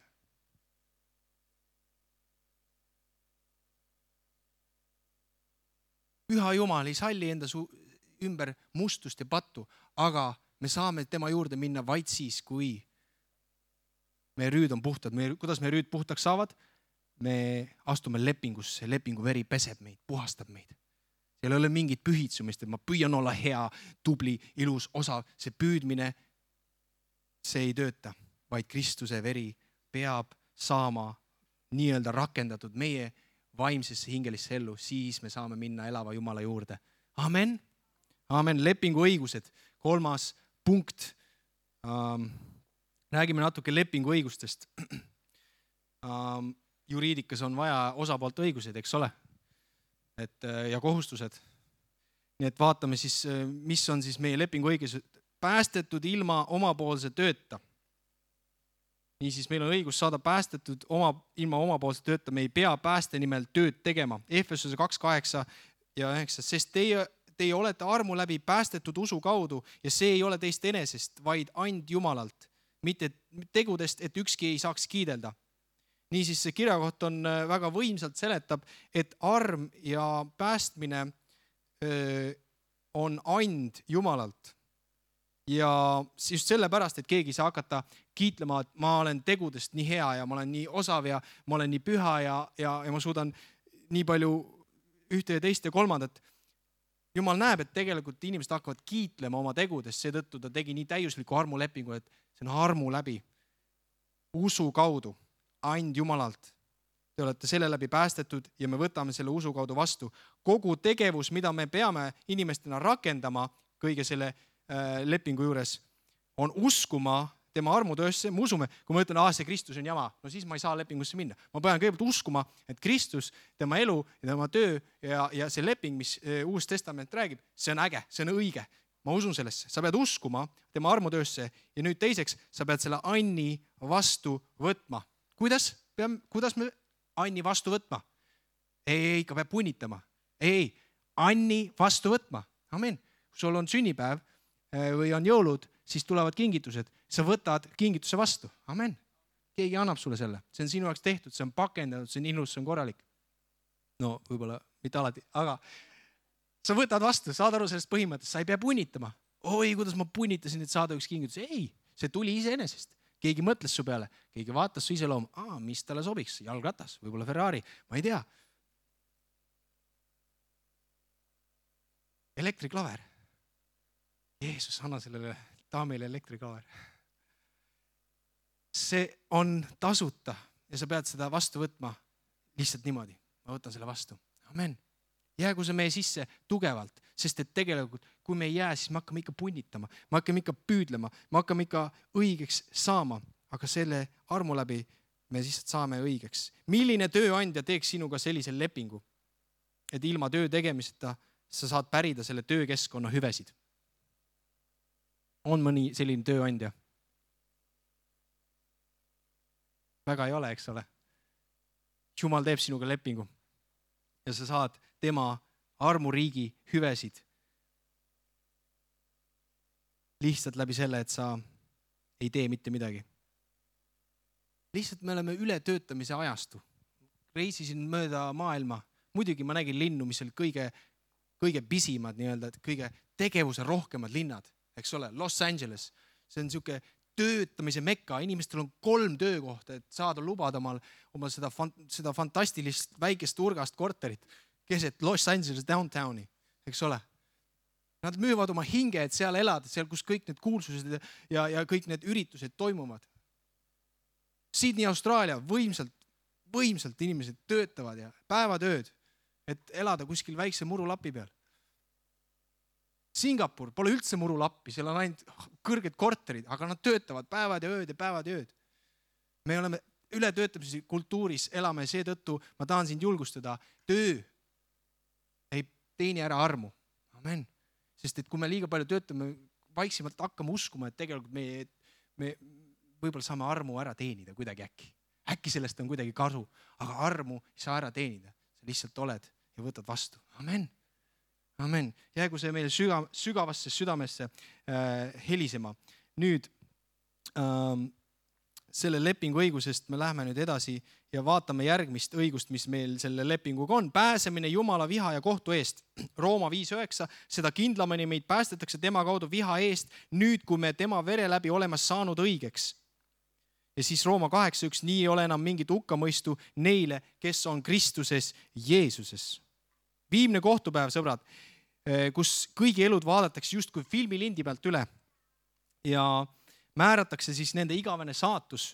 Püha Jumal ei salli enda ümber mustust ja pattu, aga me saame tema juurde minna vaid siis, kui meie rüüd on puhtad. Kuidas meie rüüd puhtaks saavad? Me astume lepingusse, lepingu veri peseb meid, puhastab meid. Seal ei ole mingit pühitsumist, et ma püüan olla hea, tubli, ilus, osav. See püüdmine, see ei tööta, vaid Kristuse veri peab saama nii-öelda rakendatud meie vaimsesse hingelisse ellu, siis me saame minna elava Jumala juurde. Amen. Amen. Lepingu õigused. 3. punkt. Räägime natuke lepingu õigustest. Juriidikas on vaja osapoolt õigused, eks ole? Ja kohustused. Nii et vaatame siis, mis on siis meie lepingu õigused. Päästetud ilma omapoolse tööta. Niisiis meil on õigus saada päästetud ilma omapoolse tööta. Me ei pea pääste nimel tööd tegema. Efesuse 2.8 ja 9. Sest teie olete armu läbi päästetud usu kaudu ja see ei ole teist enesest, vaid and Jumalalt. Mitte tegudest, et ükski ei saaks kiidelda. Niisiis see kirjakoht on väga võimsalt seletab, et arm ja päästmine on and Jumalalt. Ja just sellepärast, et keegi saa hakata kiitlema, et ma olen tegudest nii hea ja ma olen nii osav ja ma olen nii püha ja ma suudan nii palju ühte ja teist ja kolmandat. Jumal näeb, et tegelikult inimesed hakkavad kiitlema oma tegudest, seetõttu ta tegi nii täiusliku armulepingu, et see on armu läbi, usu kaudu. And Jumalalt. Te olete selle läbi päästetud ja me võtame selle usu kaudu vastu. Kogu tegevus, mida me peame inimestena rakendama kõige selle lepingu juures, on uskuma tema armutöösse. Me usume, kui ma ütlen, see Kristus on jama, no siis ma ei saa lepingusse minna. Ma pean kõigepealt uskuma, et Kristus, tema elu ja tema töö ja see leping, mis Uus Testament räägib, see on äge, see on õige. Ma usun sellesse. Sa pead uskuma tema armutöösse ja nüüd teiseks, sa pead selle anni vastu võtma. Kuidas me anni vastu võtma? Ei, ikka peab punnitama. Ei, anni vastu võtma. Amen. Kui sul on sünnipäev või on jõulud, siis tulevad kingitused. Sa võtad kingituse vastu. Amen. Keegi annab sulle selle. See on sinu jaoks tehtud, see on pakendatud, see on ilus, see on korralik. No võib-olla mitte alati, aga sa võtad vastu, saad aru sellest põhimõttest, sa ei pea punnitama. Oi, kuidas ma punnitasin, et saada üks kingitus. Ei, see tuli iseenesest. Keegi mõtles su peale, keegi vaatas su iseloom, mis talle sobiks, jalgratas, võib-olla Ferrari, ma ei tea. Elektriklaver. Jeesus, anna sellele daamile elektriklaver. See on tasuta ja sa pead seda vastu võtma lihtsalt niimoodi. Ma võtan selle vastu. Amen. Jäägu see meie sisse tugevalt, sest et tegelikult, kui me ei jää, siis me hakkame ikka punnitama, me hakkame ikka püüdlema, me hakkame ikka õigeks saama, aga selle armu läbi me lihtsalt saame õigeks. Milline tööandja teeks sinuga sellise lepingu, et ilma töö tegemiseta sa saad pärida selle töökeskkonna hüvesid? On mõni selline tööandja? Väga ei ole, eks ole. Jumal teeb sinuga lepingu ja sa saad tema armuriigi hüvesid lihtsalt läbi selle, et sa ei tee mitte midagi. Lihtsalt me oleme ületöötamise ajastu. Reisisin mööda maailma. Muidugi ma nägin linnu, mis oli kõige pisimad, kõige tegevuse rohkemad linnad, eks ole, Los Angeles. See on niisugune töötamise mekka, inimestel on 3 töökohta, et saada lubada omal seda fantastilist väikest urgast korterit keset Los Angeles downtowni, eks ole. Nad müüvad oma hinge, et seal elada, seal kus kõik need kuulsused ja kõik need üritused toimuvad. Sydney, Austraalia, võimsalt inimesed töötavad ja päevatööd, et elada kuskil väikse murulapi peal. Singapur pole üldse murulappi, seal on ainult kõrged korterid, aga nad töötavad päevad ja ööd. Me oleme ületöötamise kultuuris, elame seetõttu, ma tahan sind julgustada, töö ei teeni ära armu. Amen. Sest et kui me liiga palju töötame, vaiksimalt hakkame uskuma, et tegelikult me võib-olla saame armu ära teenida kuidagi äkki. Äkki sellest on kuidagi kasu, aga armu ei saa ära teenida. Sa lihtsalt oled ja võtad vastu. Amen. Amen. Jäägu see meile sügavasse südamesse helisema. Nüüd selle lepingu õigusest me läheme nüüd edasi ja vaatame järgmist õigust, mis meil selle lepinguga on. Pääsemine Jumala viha ja kohtu eest. Rooma 5.9. Seda kindlamani meid päästetakse tema kaudu viha eest, nüüd kui me tema vere läbi oleme saanud õigeks. Ja siis Rooma 8.1. Nii ei ole enam mingit hukkamõistu neile, kes on Kristuses Jeesuses. Viimne kohtupäev, sõbrad, kus kõigi elud vaadatakse just kui filmilindi pealt üle ja määratakse siis nende igavene saatus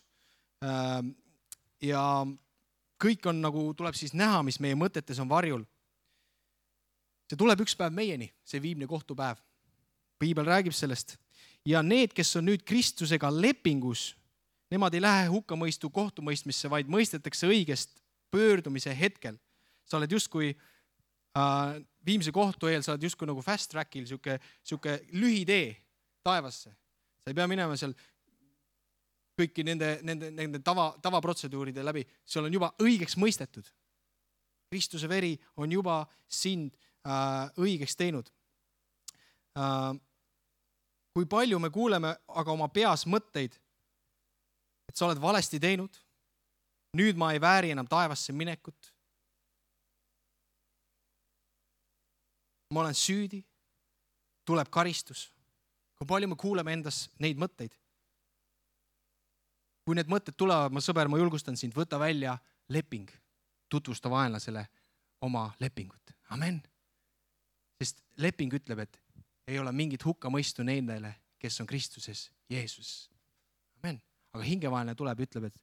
ja kõik on nagu, tuleb siis näha, mis meie mõtetes on varjul. See tuleb üks päev meieni, see viimne kohtupäev. Piibel räägib sellest. Ja need, kes on nüüd Kristusega lepingus, nemad ei lähe hukkamõistu kohtumõistmisse, vaid mõistetakse õigest pöördumise hetkel. Sa oled justkui viimse kohtu eel, sa oled justkui nagu fast trackil, siuke lühitee taevasse. Sa ei pea minema seal kõiki nende tavaprotseduuride läbi. Seal on juba õigeks mõistetud. Kristuse veri on juba sind õigeks teinud. Kui palju me kuuleme aga oma peas mõtteid, et sa oled valesti teinud, nüüd ma ei vääri enam taevasse minekut, ma olen süüdi, tuleb karistus. Kui palju me kuuleme endas neid mõtteid? Kui need mõtted tulevad, ma sõber, ma julgustan sind, võta välja leping, tutvusta vaenlasele oma lepingut. Amen. Sest leping ütleb, et ei ole mingit hukkamõistu neile, kes on Kristuses Jeesus. Amen. Aga hingevaenlane tuleb ja ütleb, et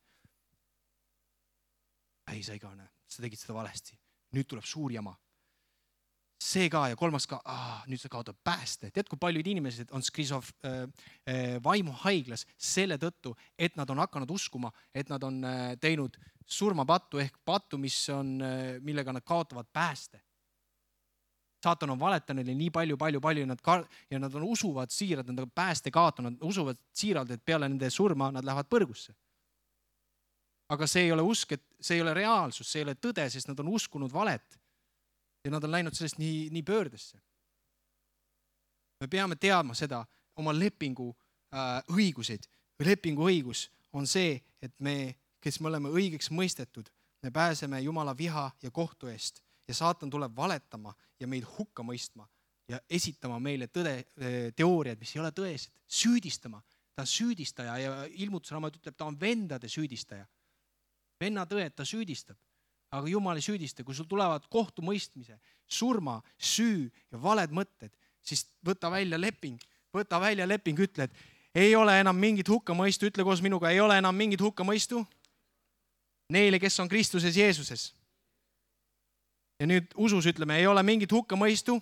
ei, sa igavene, sa tegid seda valesti. Nüüd tuleb suur jama. See ka ja kolmas ka, nüüd sa kaotab pääste. Tead, kui paljud inimesed on vaimuhaiglas selle tõttu, et nad on hakanud uskuma, et nad on teinud surmapattu ehk pattu, millega nad kaotavad pääste. Saatan on valetanud nii palju ja nad on usuvad siirad, nad on pääste kaotanud, nad usuvad siirad, et peale nende surma nad lähevad põrgusse. Aga see ei ole usk, et see ei ole reaalsus, see ei ole tõde, sest nad on uskunud valet. Ja nad on läinud sellest nii pöördesse. Me peame teadma seda, oma lepingu õiguseid. Lepingu õigus on see, et me, kes me oleme õigeks mõistetud, me pääseme Jumala viha ja kohtu eest. Ja saatan tuleb valetama ja meid hukka mõistma ja esitama meile teooriad, mis ei ole tõesed. Süüdistama. Ta on süüdistaja ja ilmutusraamat ütleb, ta on vendade süüdistaja. Venna tõed ta süüdistab. aga Jumal ei süüdista. Kui sul tulevad kohtumõistmise, surma, süü ja valed mõtted, siis võta välja leping, ütle, et ei ole enam mingit hukkamõistu, ütle koos minuga, ei ole enam mingit hukkamõistu neile, kes on Kristuses Jeesuses. Ja nüüd usus ütleme, ei ole mingit hukkamõistu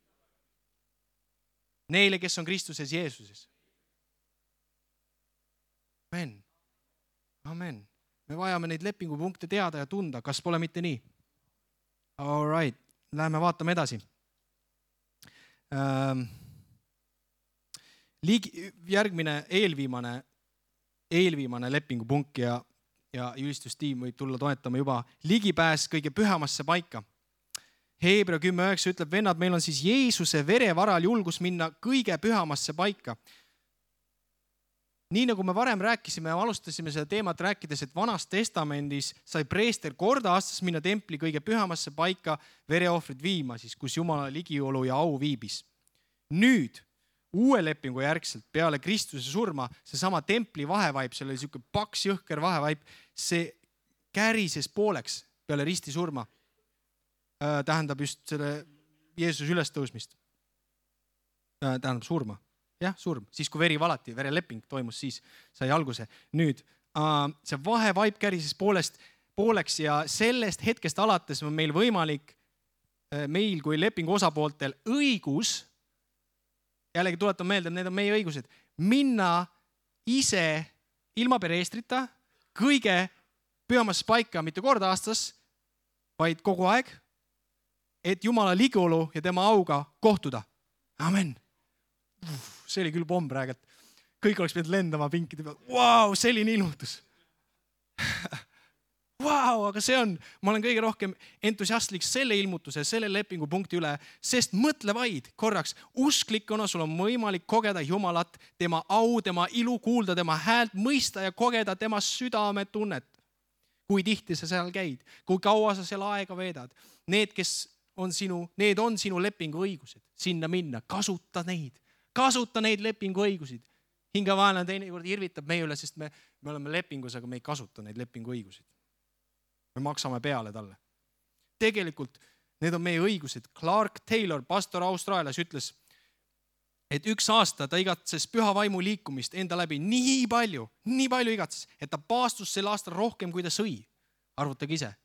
neile, kes on Kristuses Jeesuses. Amen. Amen. Me vajame neid lepingupunkte teada ja tunda, kas pole mitte nii? All right, läheme vaatame edasi. Järgmine eelviimane lepingupunkt ja ülistustiim võib tulla toetama juba ligipääs kõige pühamasse paika. Heebrea 10.9 ütleb, vennad, meil on siis Jeesuse vere varal julgus minna kõige pühamasse paika. Nii nagu me varem rääkisime ja alustasime seda teemat rääkides, et vanas testamendis sai preester korda aastas minna templi kõige pühamasse paika vereohvrid viima, siis kus Jumala ligiolu ja au viibis. Nüüd, uue lepingu järgselt peale Kristuse surma, see sama templi vahevaip, see oli selline paks jõhker vahevaip, see kärises pooleks peale risti surma. Tähendab just selle Jeesuse ülestõusmist. Tähendab surma. Jah, surm. Siis kui veri valati, vereleping toimus, siis sai alguse. Nüüd, see vahevaip kärises pooleks ja sellest hetkest alates on meil võimalik, meil kui lepingu osapooltel õigus, jällegi tuletan meelde, et need on meie õigused, minna ise ilma preestrita kõige pühamasse paika, mitte kord aastas, vaid kogu aeg, et Jumala ligiolu ja tema auga kohtuda. Amen. See oli küll pomb räägelt. Kõik oleks pidanud lendama pinkide peal. Vau, selline ilmutus. Vau, aga see on, ma olen kõige rohkem entusiastlik selle ilmutuse, selle lepingupunkti üle, sest mõtle vaid korraks, usklikuna sul on võimalik kogeda Jumalat, tema au, tema ilu, kuulda tema häält, mõista ja kogeda tema südametunnet. Kui tihti sa seal käid, kui kaua sa seal aega veedad. Need on sinu lepingu õigused, sinna minna, kasuta neid lepingu õigusid. Hingavaenlane teinekord irvitab meie üle, sest me oleme lepingus, aga me ei kasuta neid lepingu õigusid. Me maksame peale talle. Tegelikult need on meie õigused. Clark Taylor, pastor Austraalias, ütles, et 1 aasta ta igatses püha vaimu liikumist enda läbi nii palju igatses, et ta paastus sel aastal rohkem, kui ta sõi. Arvutage ise.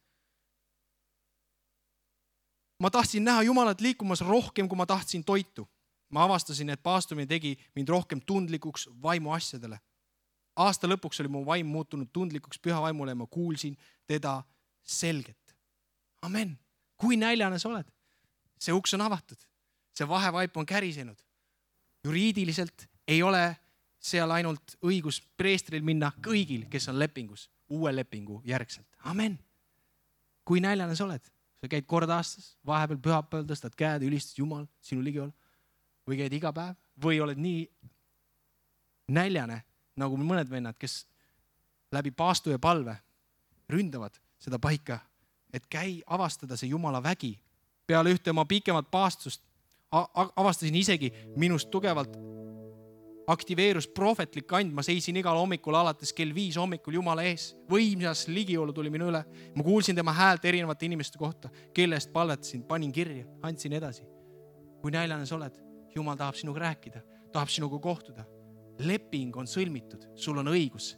Ma tahtsin näha Jumalat liikumas rohkem, kui ma tahtsin toitu. Ma avastasin, et paastumine tegi mind rohkem tundlikuks vaimu asjadele. Aasta lõpuks oli mu vaim muutunud tundlikuks püha vaimule ja ma kuulsin teda selgelt. Amen. Kui näljane sa oled? See uks on avatud. See vahevaip on kärisenud. Juriidiliselt ei ole seal ainult õigus preestril minna kõigil, kes on lepingus, uue lepingu järgselt. Amen. Kui näljane sa oled? Sa käid kord aastas, vahepeal pühapäeval tõstad käed, ülistad Jumal, sinu ligiolu. Või käid iga päev, või oled nii näljane, nagu mõned vennad, kes läbi paastu ja palve ründavad seda paika, et käi avastada see Jumala vägi. Peale ühte oma pikemat paastust avastasin isegi minust tugevalt aktiveerus prohvetlik and, ma seisin igal hommikul alates kell 5 hommikul Jumala ees, võimsas ligiolu tuli minu üle. Ma kuulsin tema häält erinevate inimeste kohta, kellest palvetasin, panin kirja, andsin edasi. Kui näljane sa oled? Jumal tahab sinuga rääkida, tahab sinuga kohtuda. Leping on sõlmitud, sul on õigus.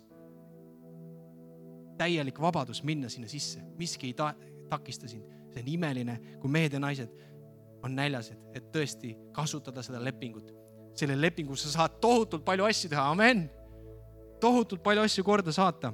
Täielik vabadus minna sinna sisse, miski ei takista sind. See on imeline, kui mehed ja naised on näljased, et tõesti kasutada seda lepingut. Selle lepingu sa saad tohutult palju asju teha, amen. Tohutult palju asju korda saata.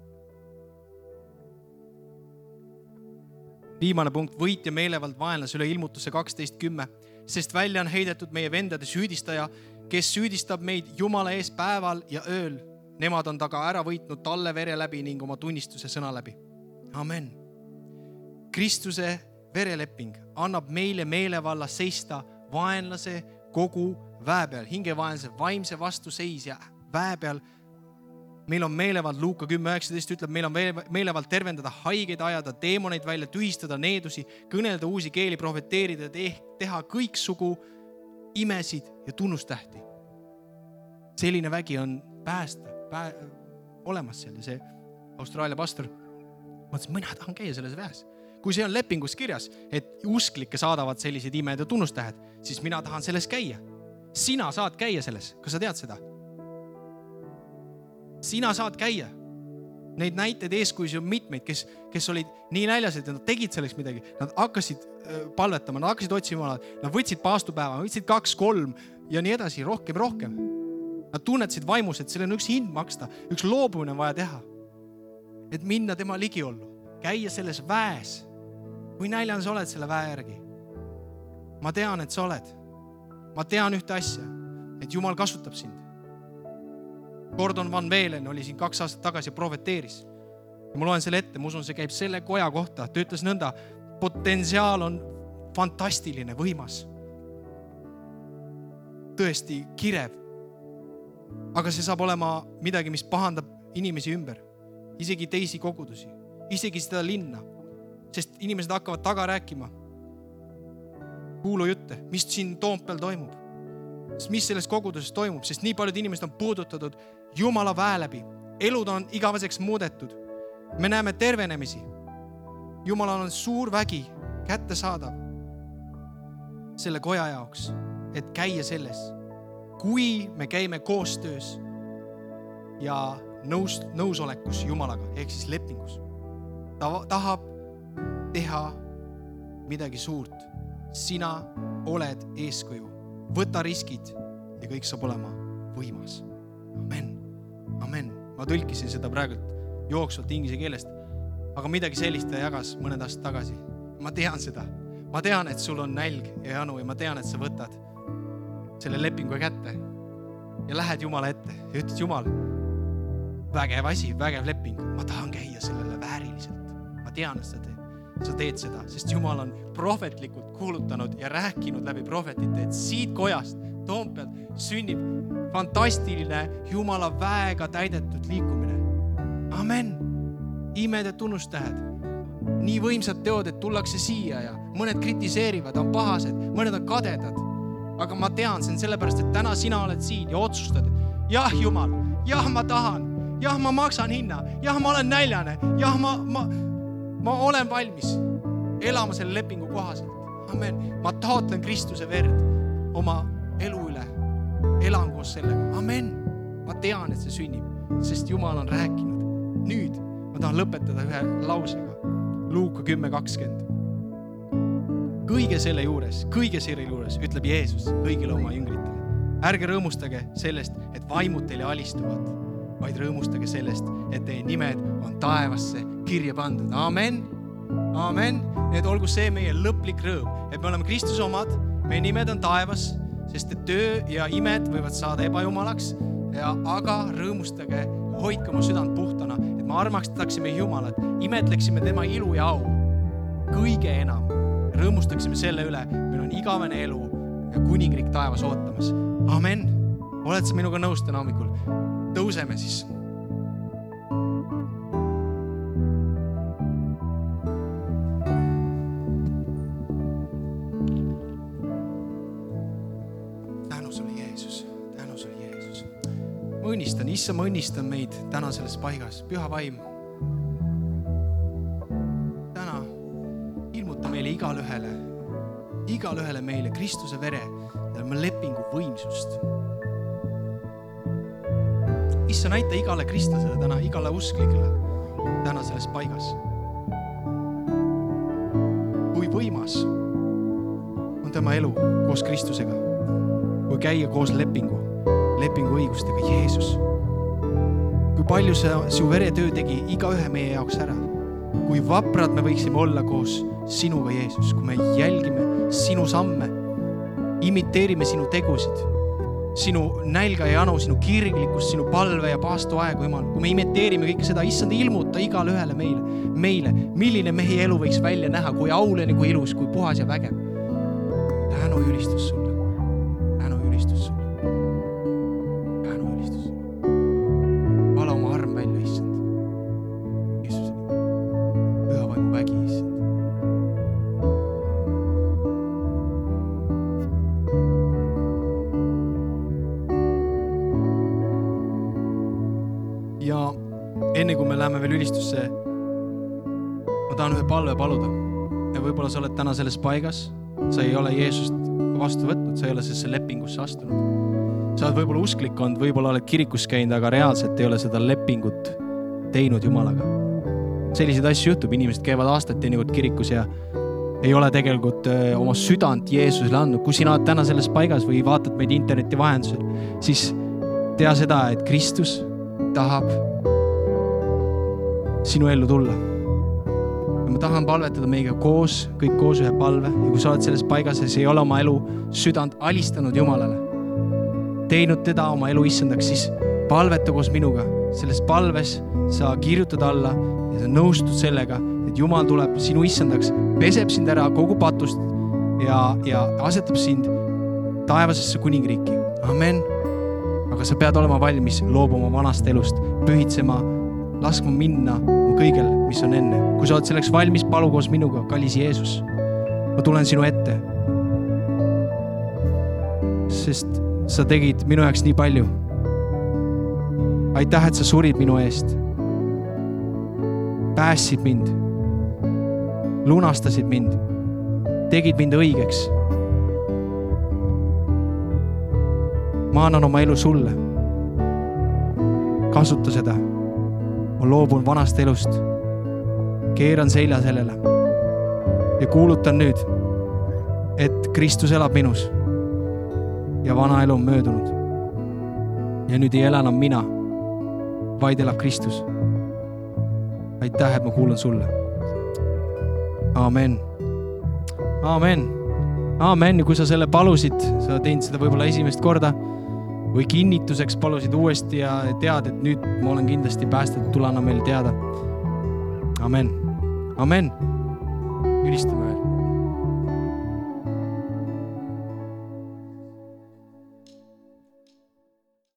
Viimane punkt, võit ja meelevald vaenlas üle ilmutuse 12.10. Sest välja on heidetud meie vendade süüdistaja, kes süüdistab meid Jumala ees päeval ja ööl. Nemad on taga ära võitnud talle vere läbi ning oma tunnistuse sõna läbi. Amen. Kristuse vereleping annab meile meelevalla seista vaenlase kogu väe peal, hingevaenlase vaimse vastuseis ja väe peal. Meil on meelevald, Luuka 10.19 ütleb, meil on meelevald tervendada haigeid ajada, teemoneid välja, tühistada needusi, kõnelda uusi keeli, profeteerida, teha kõiksugu imesid ja tunnustähti. Selline vägi on olemas seal ja see Austraalia pastor mõtles, mina tahan käia selles väes. kui see on lepingus kirjas, et usklikke saadavad sellised imed ja tunnustähed, siis mina tahan selles käia. Sina saad käia selles. Kas sa tead seda? Sina saad käia. Neid näiteid eeskujusi on mitmeid, kes olid nii näljased, et nad tegid selleks midagi. Nad hakkasid palvetama, nad hakkasid otsima Jumalat, nad võtsid paastupäeva, võtsid 2-3 ja nii edasi, rohkem. Nad tunnetasid vaimus, et selle on üks hind maksta, üks loobumine vaja teha. Et minna tema ligiollu, käia selles väes. Kui näljane sa oled selle väe järgi? Ma tean, et sa oled. Ma tean ühte asja, et Jumal kasutab sind. Gordon Van Velen oli siin 2 aastat tagasi ja profeteeris. Ja ma loen selle ette, ma usun, see käib selle koja kohta. Ta ütles nõnda, potentsiaal on fantastiline, võimas. Tõesti kirev. Aga see saab olema midagi, mis pahandab inimesi ümber. Isegi teisi kogudusi. Isegi seda linna. Sest inimesed hakkavad taga rääkima. Kuulu jutte, mis siin Toompeal toimub. Mis selles koguduses toimub, sest nii paljud inimesed on puudutatud Jumala väe läbi. Elud on igaveseks muudetud. Me näeme tervenemisi. Jumalal on suur vägi kätte saadav selle koja jaoks, et käia selles. Kui me käime koostöös ja nõusolekus Jumalaga, ehk siis lepingus. Ta tahab teha midagi suurt. Sina oled eeskuju. Võta riskid ja kõik saab olema võimas. Amen. Ma tõlkisin seda praegu jooksvalt inglise keelest, aga midagi sellist ta jagas mõned aastad tagasi. Ma tean seda. Ma tean, et sul on nälg ja janu ja ma tean, et sa võtad selle lepingu kätte ja lähed Jumala ette ja ütled, Jumal, vägev asi, vägev leping. Ma tahan käia sellele vääriliselt. Ma tean, et sa teed seda, sest Jumal on prohvetlikult kuulutanud ja rääkinud läbi prohvetite, et siit kojast, Toompealt, sünnib fantastiline Jumala väega täidetud liikumine. Amen. Imed ja tunnustähed. Nii võimsad teod, et tullakse siia ja mõned kritiseerivad, on pahased, mõned on kadedad. Aga ma tean, see on sellepärast, et täna sina oled siin ja otsustad. Jah, Jumal, jah, ma tahan. Jah, ma maksan hinna. Jah, ma olen näljane. Jah, ma olen valmis elama selle lepingu kohaselt. Amen. Ma taotlen Kristuse verd oma elu üle. Elan koos sellega. Amen. Ma tean, et see sünnib, sest Jumal on rääkinud. Nüüd ma tahan lõpetada ühe lausega. Luuka 10:20. Kõige selle juures ütleb Jeesus kõigile oma jüngritele. Ärge rõõmustage sellest, et vaimud teile alistuvad, vaid rõõmustage sellest, et teie nimed on taevasse kirja pandud. Amen. Amen. Et olgu see meie lõplik rõõm, et me oleme Kristuse omad, meie nimed on taevas, sest et töö ja imed võivad saada ebajumalaks, aga rõõmustage, hoidke oma südant puhtana, et me armastaksime Jumalat, imetleksime tema ilu ja au. Kõige enam rõõmustaksime selle üle, meil on igavene elu ja kuningriik taevas ootamas. Amen. Oled sa minuga nõus täna hommikul? Tõuseme siis. Issa, ma õnnistan meid täna selles paigas. Püha vaim. Täna ilmuta meile igalühele meile Kristuse vere ja lepingu võimsust. Issa, näita igale kristlasele täna, igale usklikele täna selles paigas. Kui võimas on tema elu koos Kristusega, kui käia koos lepingu õigustega, Jeesus. Kui palju su veretöö tegi igaühe meie jaoks ära. Kui vaprad me võiksime olla koos sinuga, Jeesus, kui me jälgime sinu samme, imiteerime sinu tegusid, sinu nälga ja janu, sinu kirglikkust, sinu palve ja paastuaegu, Jumal. Kui me imiteerime kõike seda, issand, ilmuta igale ühele meile, milline meie elu võiks välja näha, kui aulene, kui ilus, kui puhas ja vägev. Tänu ülistus sulle. Enne kui me läheme veel ülistusse, ma tahan ühe palve paluda. ja võib-olla sa oled täna selles paigas, sa ei ole Jeesust vastu võtnud, sa ei ole sellesse lepingusse astunud. Sa oled võib-olla usklik olnud, võib-olla oled kirikus käinud, aga reaalselt ei ole seda lepingut teinud Jumalaga. Selliseid asju juhtub, inimesed käivad aastaid teinekord kirikus ja ei ole tegelikult oma südant Jeesusele andnud. Kui sina oled täna selles paigas või vaatad meid interneti vahendusel, siis tea seda, et Kristus tahab sinu ellu tulla. Ja ma tahan palvetada meiega koos, kõik koos ühe palve. Ja kui sa oled selles paigas ja sa ei ole oma elu südant alistanud Jumalale, teinud teda oma elu issandaks, siis palveta koos minuga. Selles palves sa kirjutad alla ja sa nõustud sellega, et Jumal tuleb sinu issandaks, peseb sind ära kogu patust ja asetab sind taevasesse kuningriiki. Amen. Aga sa pead olema valmis loobuma vanast elust, pühitsema, laskma minna kõigel, mis on enne. Kui sa oled selleks valmis, palu koos minuga, kallis Jeesus. Ma tulen sinu ette. Sest sa tegid minu jaoks nii palju. Aitäh, et sa surid minu eest. Päästsid mind. Lunastasid mind. Tegid mind õigeks. Ma annan oma elu sulle. Kasuta seda. Ma loobun vanast elust. Keeran selja sellele. Ja kuulutan nüüd, et Kristus elab minus. Ja vana elu on möödunud. Ja nüüd ei ela enam mina, vaid elab Kristus. Aitäh, et ma kuulan sulle. Amen. Amen. Amen. Ja kui sa selle palusid, sa teinud seda võib-olla esimest korda või kinnituseks palusid uuesti ja tead, et nüüd ma olen kindlasti päästetud, tule anna meile teada. Amen. Amen. Ülistame veel.